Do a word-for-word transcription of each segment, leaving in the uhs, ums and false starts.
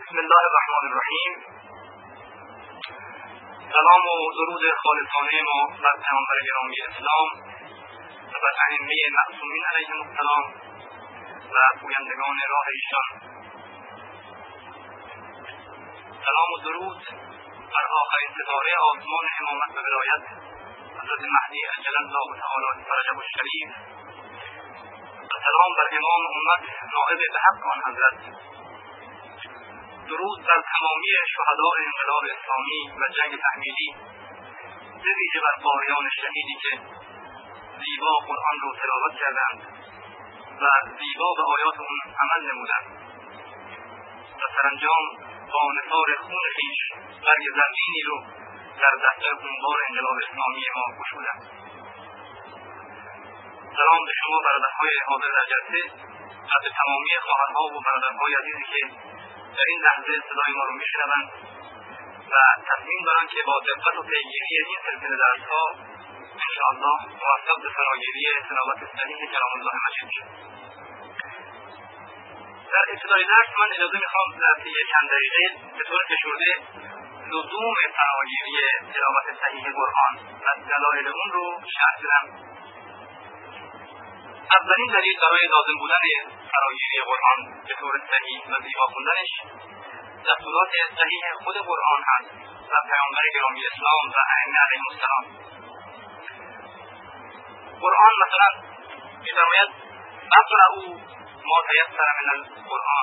بسم الله الرحمن الرحیم. سلام و درود خالصانه ما بر پیامبر گرامی اسلام و بر ائمه معصومین علیهم السلام و پویندگان راه ایشان. سلام و درود بر آخرین ستاره آسمان امامت و ولایت حضرت مهدی عجل الله تعالی فرجه الشریف و سلام بر امام امت نائب به حق آن حضرت. درود بر تمامی شهداء انقلاب اسلامی و جنگ تحمیلی، به ویژه بر قاریان شهیدی که زیبا قرآن را تلاوت کردند و زیبا به آیات اون عمل نمودند و سرانجام با نثار خون خویش برگ زرینی رو در دفتر خونبار انقلاب اسلامی ما گشودند. سلام به شما برادرهای حاضر در جلسه و به تمامی خواهرها و برادرهای عزیزی که در این لحظه صدای ما رو میشنوند و تصمیم دارن که با دقت و پیگیری این سلسله درس‌ها انشاءالله موفق به فراگیری تلاوت صحیح کلام الله مجید شد. در ابتدای درس من اجازه میخوام در طی چند دقیقه به طور فشرده لزوم فراگیری تلاوت صحیح قرآن و دلایل اون رو شرح بدم. اولین دلیل برای لازم بودن فراگیری قرآن به طور صحیح و زیبا خوندنش دستورات صحیح خود قرآن هست و پیامبر گرامی اسلام و ائمه علیهم السلام. قرآن مثلا می‌فرماید اقرأوا ما تیسر من القرآن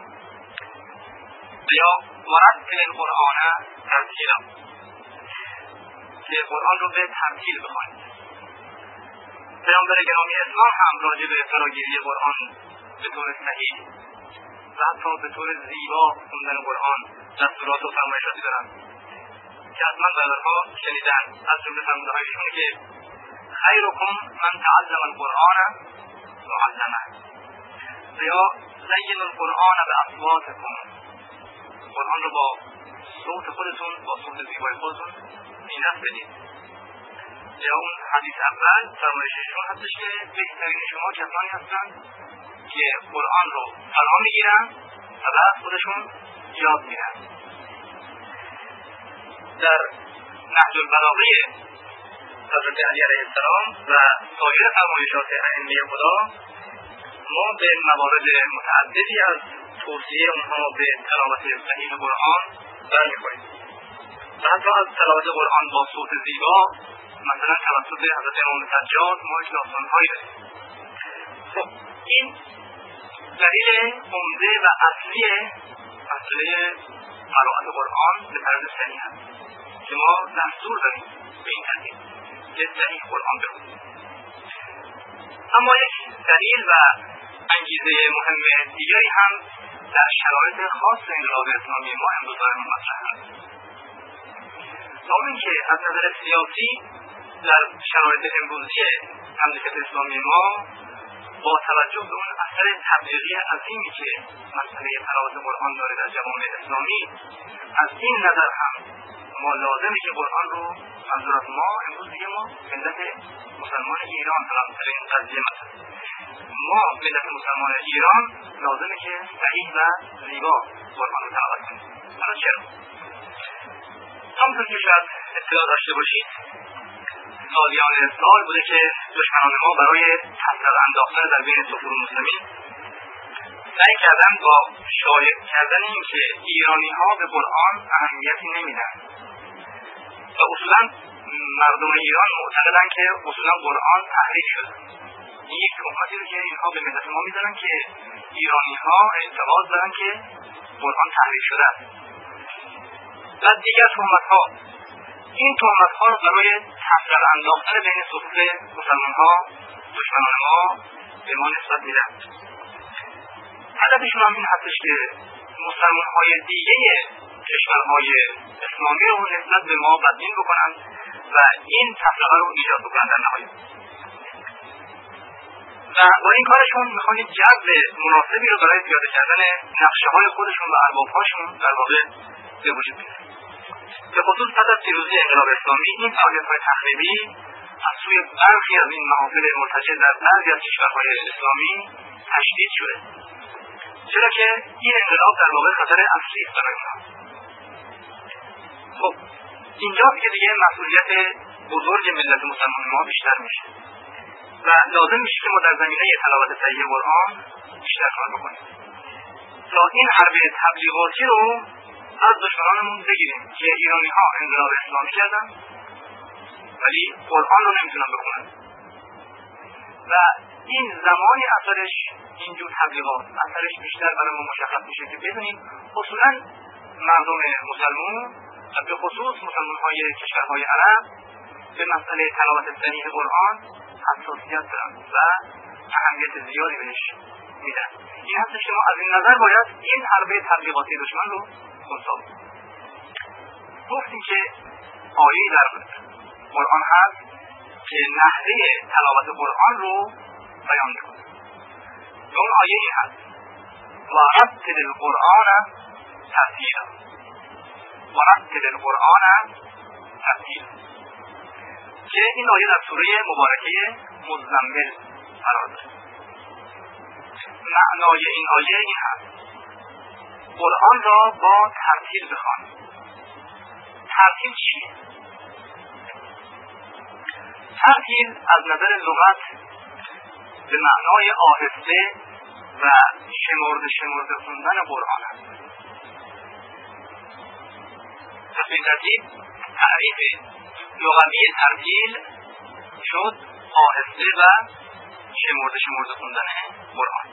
یا ورتل القرآن ترتیلا، که قرآن رو به ترتیل بخوانید. پیامبر گرامی اسلام هم راجع به فراگیری قرآن به طور صحیح و حتی به طور زیبا خوندن قرآن دستورات و فرمایشاتی دارند که حتما برادرها شنیدن. از جمله فرموده‌های ایشونه که خیرکم من تعلم القرآن و علمه یا زین القرآن باصواتکم، قرآن رو با صوت خودتون، با صوت زیبای خودتون زینت بدید. یا اون حدیث اول فرمایششون هستش که بهترین شما کسانی هستند که قرآن رو فرا میگیرن و بعد خودشون یاد میرن. در نهج البلاغه حضرت علی علیه السلام و سایر فرمایشات ائمه خدا ما به موارد متعددی از توصیه اونها به تلاوت صحیح قرآن برمیخوریم و حتی از تلاوت قرآن با صوت زیبا مثلا توسط حضرت امام سجاد ما یک داستان‌هایی داریم. خب این دلیل عمده و اصلی مسئله قرائت قرآن به طرز صحیح هست که ما دستور داریم به این ترتیب که صحیح قرآن بخونیم. اما یک دلیل و انگیزه مهم دیگری هم در شرایط خاص انقلاب اسلامی ما امروز برای ما مطرح هست. اون که از نظر سیاسی در شرایط امروزی مملکت اسلامی ما با توجه به اون اثر تبلیغی عظیمی که مسئله تلاوت قرآن داره در جوامع اسلامی، از این نظر هم ما لازمه که قرآن رو منظور از ما امروز دیگه ما ملت مسلمان ایران هم در این قضیه مثلا ما ملت مسلمان ایران لازمه که صحیح و زیبا قرآن رو تلاوت کنیم. حالا چرا؟ همونطور که شاید اطلاع داشته باشید سالیان سال بوده که دشمنان ما برای تفرق انداختن در بین صفور مسلمین سعی کردن با شایع کردن این که ایرانی ها به قرآن اهمیتی نمیدن و اصولا مردم ایران معتقدن که اصولا قرآن تحریف شده. این یک تهمتی رو که اینها به ملت ما میزنن که ایرانی ها اعتقاد دارن که قرآن تحریف شده است. و دیگر تهمت ها، این تهمت ها رو برای تفرقه انداختن بین صفوف مسلمان ها دشمنان ما به ما نسبت میدن. هدفشون هم این هستش که مسلمان های دیگه کشورهای اسلامی رو نسبت به ما بدبین بکنن و این تفرقه رو ایجاد بکنن در نهایت. و با این کارشون میخوان یک جو مناسبی رو برای پیاده کردن نقشه های خودشون و ارباب هاشون در واقع به وجود بیارن. به خصوص پس از پیروزی انقلاب اسلامی این فعالیت‌های تخریبی از سوی برخی از این محافل مرتجع در بعضی از کشورهای اسلامی تشدید شده چرا که این انقلاب در واقع خطر اصلی است برای اونها. خب اینجا که دیگه مسئولیت بزرگ ملت مسلمان ما بیشتر میشه و لازم میشه که ما در زمینه تلاوت صحیح قرآن بیشتر کار بکنیم تا این حرب تبلیغاتی رو از دشمنانمون بگیریم که ایرانی ها انقلاب اسلامی کردن ولی قرآن رو نمیتونن بخونن و این زمانی اثرش اینجور تبلیغات اثرش بیشتر برای ما مشخص میشه که بدونیم اصولا مردم مسلمان و به خصوص مسلمان های کشورهای عرب به مسئله تلاوت صحیح قرآن حساسیت دارن و اهمیت زیادی بهش میدن. این هستش که ما از این نظر باید این حربه تبلیغاتی دشمن رو خونسا بکنیم. گفتیم که آیه در قرآن هست که نحوه تلاوت قرآن رو بیان میکنه. اون آیه این هست و رتل القرآن ترتیلا و رتل القرآن ترتیلا که این آیه در سوره مبارکه مزمل قرار داره. معنای این آیه این هست قرآن را با ترتیل بخوان. ترتیل چیه؟ ترتیل از نظر لغت به معنای آهسته و شمرده شمرده خوندن قرآن است. پس این ترتیب تعریف لغوی ترتیل شد آهسته و شمرده شمرده خوندن قرآن.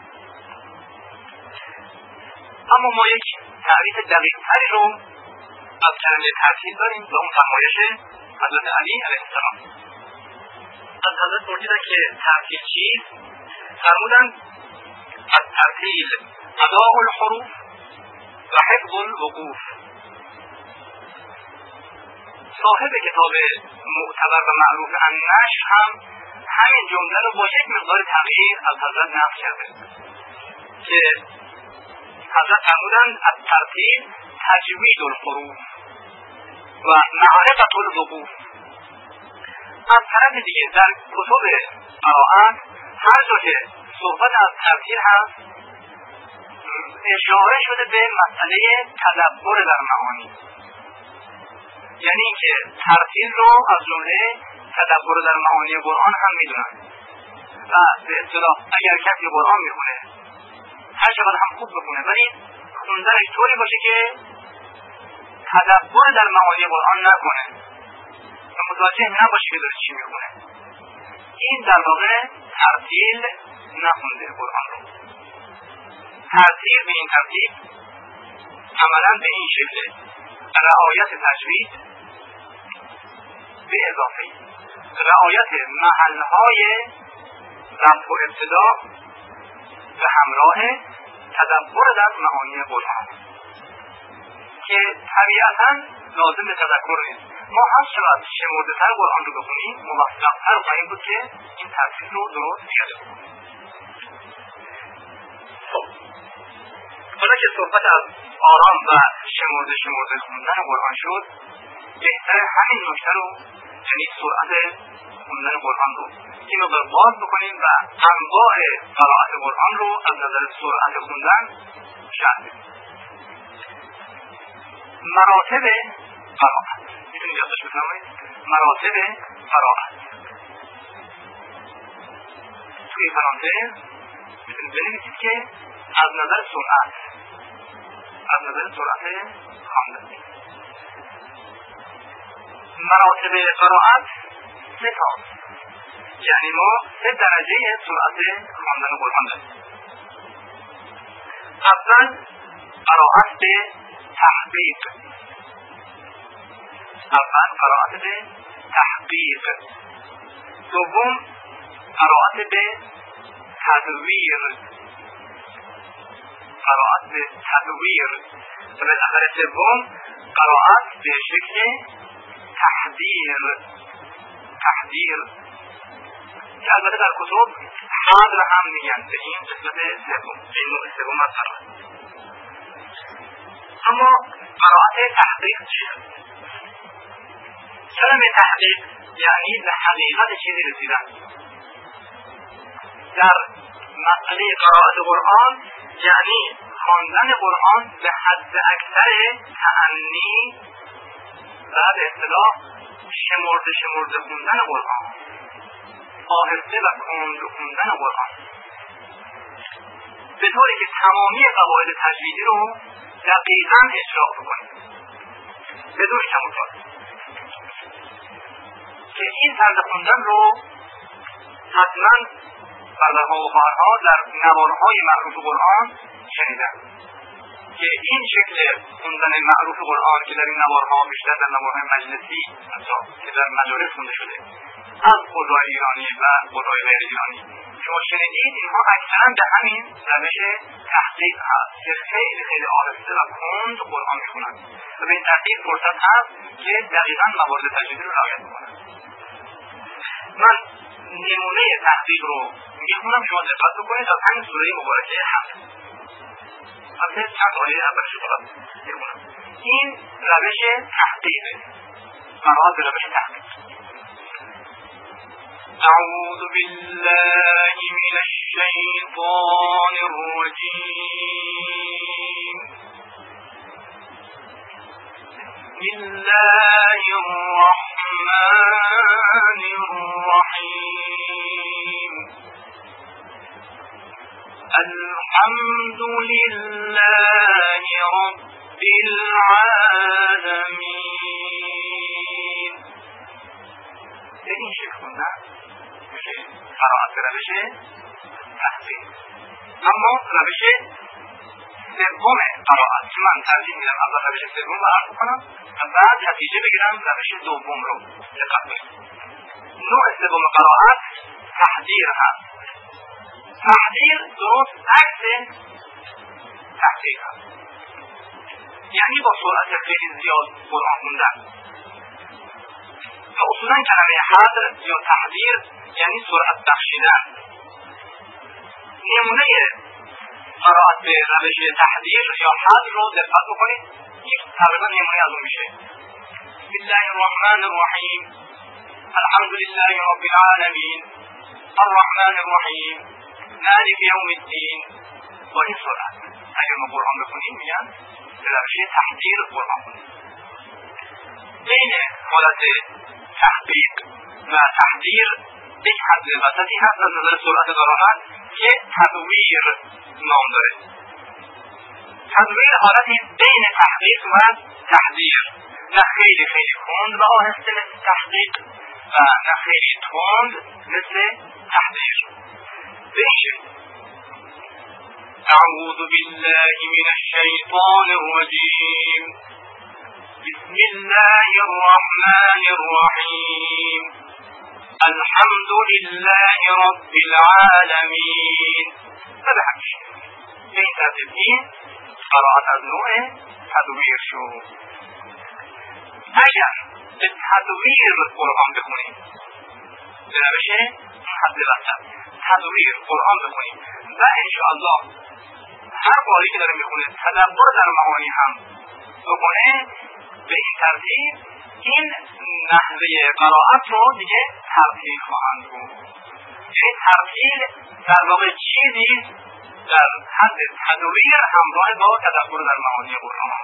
اما ما یک تعریف دقیق تری رو از کلمه ترتیل داریم و اون فرمایش حضرت علی علیه السلام. از حضرت پرسیدن که ترتیل چیست؟ فرمودند الترتیل اداء الحروف و حفظ الوقوف. صاحب کتاب معتبر و معروف النشر هم همین جمله رو با یک مقدار تغییر از حضرت نقل کرده که حضرت فرمودند الترتیل تجوید الحروف و معرفت الوقوف. از طرف دیگه در کتب قرائت هر جا که صحبت از ترتیل هست اشاره شده به مسئله تدبر در معانی، یعنی اینکه ترتیل رو از جمله تدبر در معانی قرآن هم میدونن و به اصطلاح اگر کسی قرآن میخونه هر چقدر هم خوب بخونه ولی خوندنش طوری باشه که تدبر در معانی قرآن نکنه و متوجه نباشه که داره چی میخونه، این در واقع ترتیل نخونده قرآن رو. ترتیل به این ترتیب عملا به این شکل رعایت تجوید به اضافه رعایت محلهای رفع و ابتدا به همراه تدبر در معانی قرآن که طبیعتا لازم به تذکر نیست. ما هر چقدر شمرده تر قرآن رو بخونیم موفق تر خواهیم بود که این ترتیب رو درست پیاده کنیم. خب حالا که صحبت از آرام و شمرده شمرده خوندن قرآن شد، بهتر همین نکته رو یعنی سرعت خوندن قرآن رو این رو باز بکنیم و انواع قرائت قرآن رو از نظر سرعت خوندن شرح بدیم. مراتب قرائت میتونید یادداشت بفرمایید. مراتب قرائت توی پرانتز میتونید بنویسید که از نظر سرعت از نظر سرعت خواندن مراتب قرائت سه تا، یعنی ما سه درجه سرعت خواندن قرآن داریم. اول قرائت به تحقیق اول قرائت به تحقیق دوم قرائت به تدویر قرائت به تدویر و بالاخره سوم قرائت به شکل تحدیر تحدیر که البته در کتب حضر هم میگن به این قسمت سوم به این نوع سوم از قرائت. اما قرائت تحقیق چیه؟ کلمه تحقیق یعنی به حقیقت چیزی رسیدن. در مسئله قرائت قرآن یعنی خواندن قرآن به حد اکثر تأنی و به اصطلاح شمرده شمرده خوندن قرآن، آهسته و کند خوندن قرآن، به طوری که تمامی قواعد تجویدی رو دقیقاً اجرا بکنیم بدون کم‌وکاست. که این طرز خوندن رو حتما برادرها و خواهرها در نوارهای معروف قرآن شنیدن که این شکل خوندن معروف قرآن که در این نوارها بیشتر در نوارهای مجلسی که در مجالس خونده شده از قرای ایرانی و قرای غیر ایرانی شما شنیدید، اینها اکثرا به همین روش تحقیق هست که خیلی خیلی آهسته و کند قرآن میخونند و به این ترتیب فرصت هست که دقیقاً موارد تجویدی رو رعایت بکنند. من نمونه تحقیق رو میخونم، شما دقت بکنید از همین سوره مبارکه حمد. البته چند آیه اولش رو فقط میخونم. این روش تحقیقه، قرائت به روش تحقیق. اعوذ بالله من الشیطان الرجیم. بسم الله الرحمن الرحیم. الحمد لله رب العالمین. به این شکل خوندن میشه قرائت به روش تحقیق. اما روش سوم قرائت که من ترجیح میدم اول روش سوم رو عرض کنم و بعد نتیجه بگیرم روش دوم رو دقت کنید. نوع سوم قرائت تحضیر هست. تحضیر درست عکس تحقیق هست، یعنی با سرعت خیلی زیاد قرآن خوندن. و اصولا کلمه حضر یا تحضیر یعنی سرعت بخشیدن. نمونه قرائت به روش تحضیر یا حضر رو دقت بکنید، یک تقریبا نمونه از اون میشه. بسم الله الرحمن الرحیم. الحمد لله رب العالمین. الرحمن الرحیم. مالک یوم الدین. با این سرعت اگر ما قرآن بخونیم میگن به روش تحضیر قرآن کنیم. بین حالت تحقیق و تحضیر یک حد وسطی هست از نظر سرعت قرائت که تدویر نام داره. تدویر حالتی بین تحقیق و تحضیر، نه خیلی خیلی کند و آهسته مثل تحقیق و نه خیلی تند مثل تحضیر. بشه اعوذ بالله من الشیطان الرجیم. بسم الله الرحمن الرحیم. الحمد لله رب العالمین. فبحش به این ترتیب این قرائت از نوع تدویر شد. اگر به تدویر قرآن بخونیم به روش حد وسط تدویر قرآن بخونیم و انشاءالله هر باری که داره میخونه تدبر در معانی هم بکنه، به این ترتیب این نحوه قرائت رو دیگه ترتیل خواهند بود. یعنی ترتیل در واقع چیزی در حد تدویر همراه با تدبر در معانی قرآن.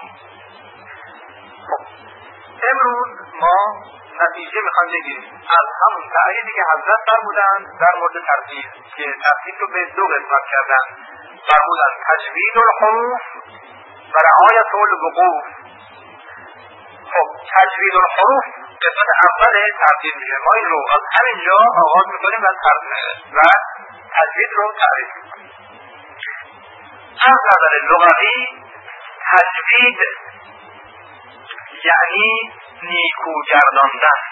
امروز ما نتیجه میخوام بگیریم از همون تعریفی که حضرت فرمودند در مورد ترتیب که ترتیب رو به دو قسمت کردن. فرمودند تجوید الحروف و رعایت الوقوف. خب تجوید الحروف قسمت اول ترتیب میشه. ما این رو از همینجا آغاز میکنیم و و تجوید رو تعریف میکنیم. از نظر لغوی تجوید یعنی نیکو گرداندن،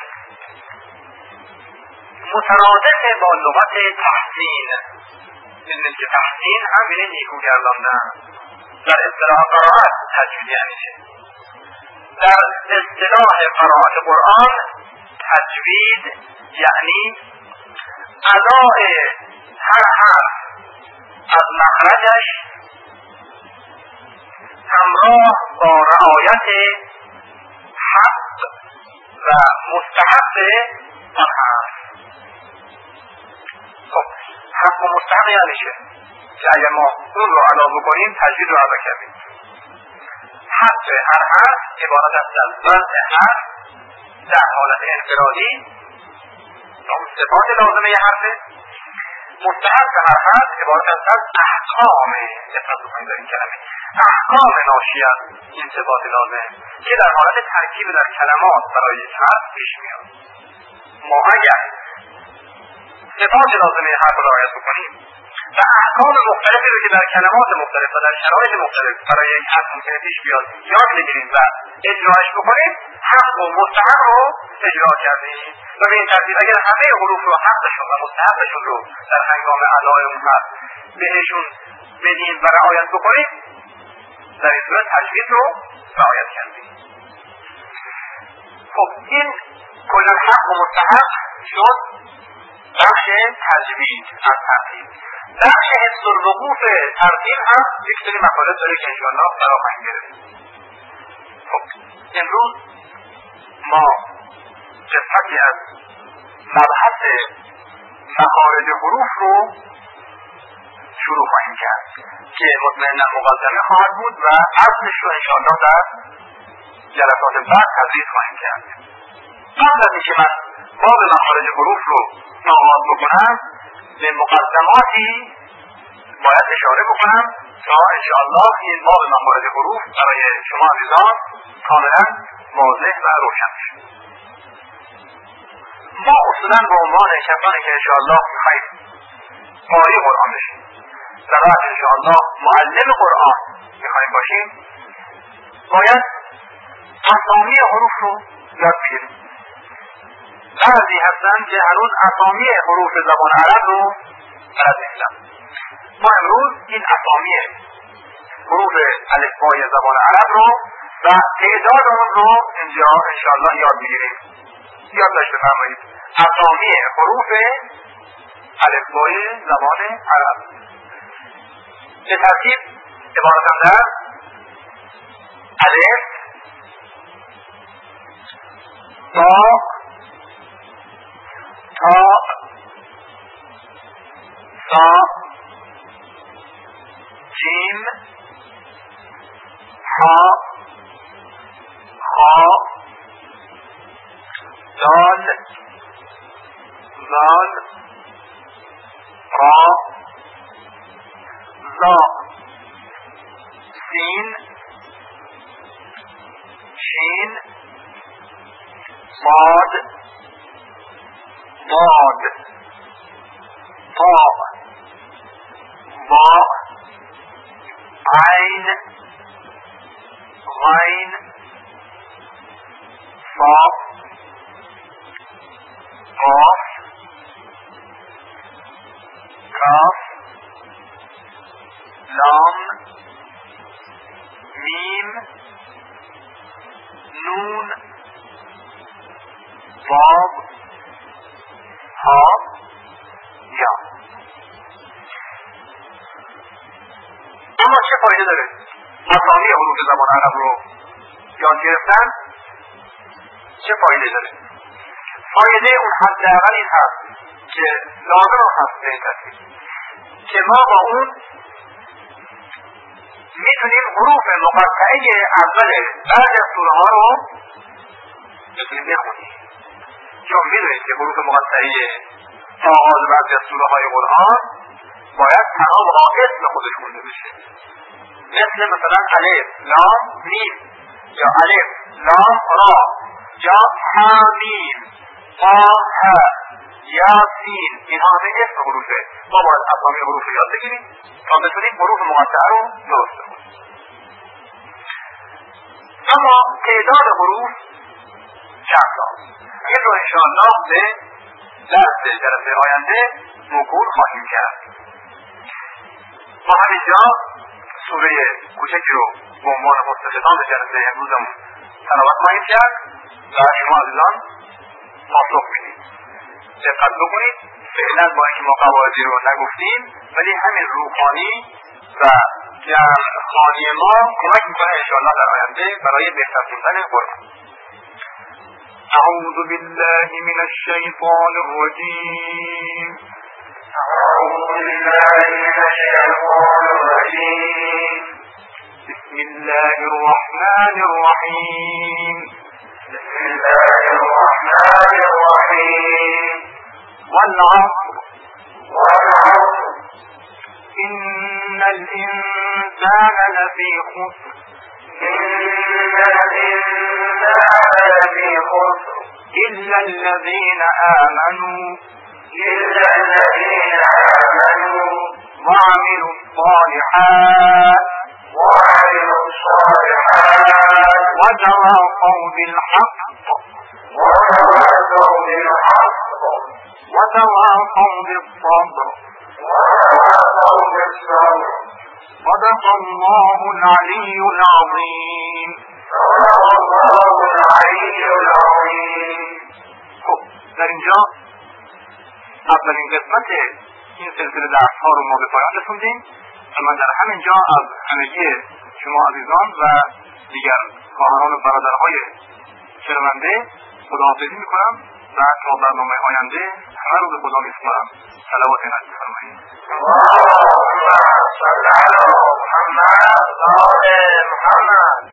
مترادف با لغت تحسین. یعنی که تحسین هم یعنی نیکو گرداندن. در اصطلاح قرائت تجوید یعنی چه؟ در اصطلاح قرائت قرآن تجوید یعنی اداء هر حرف از مخرجش همراه با رعایت حق و مستحق آن حرف. خب حق و مستحق یعنی چه؟ که اگر ما اون رو ادا بکنیم تجوید رو ادا کردیم. حق هر حرف عبارت است از وضع حرف در حالت انفرادی، اون صفات لازمه یه حرفه. مستحق هر حرف عبارت است از احکام، دقت بکنید در این کلمه، احکام ناشی از این صفات لازم که در حالت ترکیب در کلمات برای یک حرف پیش میاد. ما اگر صفات لازمه حرف را رعایت بکنیم و احکام مختلفی رو که در کلمات مختلف و در شرایط مختلف برای یک حرف ممکنه پیش بیاد یاد بگیریم و اجراش بکنیم، حق و مستحق رو اجرا کردیم. و به این ترتیب اگر همه حروف رو حقشون و مستحقشون رو در هنگام ادای اون حرف بهشون بدیم و رعایت بکنیم، در این صورت تجوید رو رعایت کردیم. خب این کلا حق و مستحق شد بخش تجوید از ترتیب. بخش حفظ الوقوف ترتیب هم یک سری مطالب داره که انشاءالله برا خواهیم گرفت. خب امروز ما قسمتی از مبحث مخارج حروف رو شروع خواهیم کرد که مطمئنا مقدمه خواهد بود و اصلش رو انشاءالله در جلسات بعد تدریس خواهیم کرد. قبل از اینکه من باب مخارج حروف رو آغاز بکنم به مقدماتی باید اشاره بکنم تا انشاءالله این باب مخارج حروف برای شما عزیزان کاملا واضح و روشن بشه. ما اصولا به عنوان کسانی که انشاءالله میخوایم قاری قرآن بشیم و بعد انشاءالله معلم قرآن میخوایم باشیم، باید اسامی حروف رو یاد بگیریم. بعضی هستن که هنوز اسامی حروف زبان عرب رو بلد نیستن. ما امروز این اسامی حروف الفبای زبان عرب رو و تعداد آن رو اینجا انشاءالله یاد میگیریم. یاد داشته فرمایید اسامی حروف الفبای زبان عرب به ترتیب عبارتند از الف، با، تا، سا، جیم، ها، خا، دال، زال، را، زا، سین، شین، صاد، ضاد، طاء، ظاء، عین، غین، صاد، قاف، کاف، لام، میم، نون، ضاد، ها، یا. اما چه فایده داره اسامی حروف زبان عرب رو یاد گرفتن؟ چه فایده داره؟ فایده اون حداقل این هست که لازم هست به این ترتیب که ما با اون میتونیم حروف مقطعه اول بعد از سوره ها رو بتونیم بخونیم. چون میدونید که حروف مقطعه آغاز بعضی از سوره های قرآن باید تنها با اسم خودش خونده بشه، مثل مثلا الف لام میم یا الف لام را یا حمیم طه یاسین. اینها همه اسم حروفه. ما باید اسامی حروف رو یاد بگیریم تا بتونیم حروف مقطعه رو درست بخونیم. اما تعداد حروف چند تا این رو انشاءالله به درس جلسه آینده موکول خواهیم کرد. ما همینجا سوره کوچکی رو به عنوان مستخدام به جلسه امروزمون تلاوت خواهیم کرد و شما عزیزان پاسخ میدید. دقت بکنید فعلا با اینکه ما قواعدی رو نگفتیم ولی همین روحانی و جمع‌خوانی ما کمک میکنه انشاءالله در آینده برای بهتر خوندن قرآن. اعوذ بالله من الشیطان الرجیم. بسم الله الرحمن الرحيم. بسم الله الرحمن الرحيم. والعصر. والعصر. إن الإنسان لفي خسر. إن الإنسان لفي خسر. إلا الذين آمنوا. إلا الذين آمنوا. وعملوا الصالحات. وعملوا الصالحات. وتواصوا بالحق. وتواصوا بالحق. وتواصوا بالصبر. وتواصوا بالصبر. صدق الله العلي العظیم. صدق الله العلی العظیم. خب در اینجا اولین قسمت این سلسله درس ها رو ما به پایان رسوندیم و من در همین جا از همگی شما عزیزان و دیگر خواهران و برادرهای شنونده خداحافظی میکنم و تا برنامه آینده همه رو به خدا میسپارم. صلوات نبی فرمایید. اللهم صل علی محمد و آل محمد.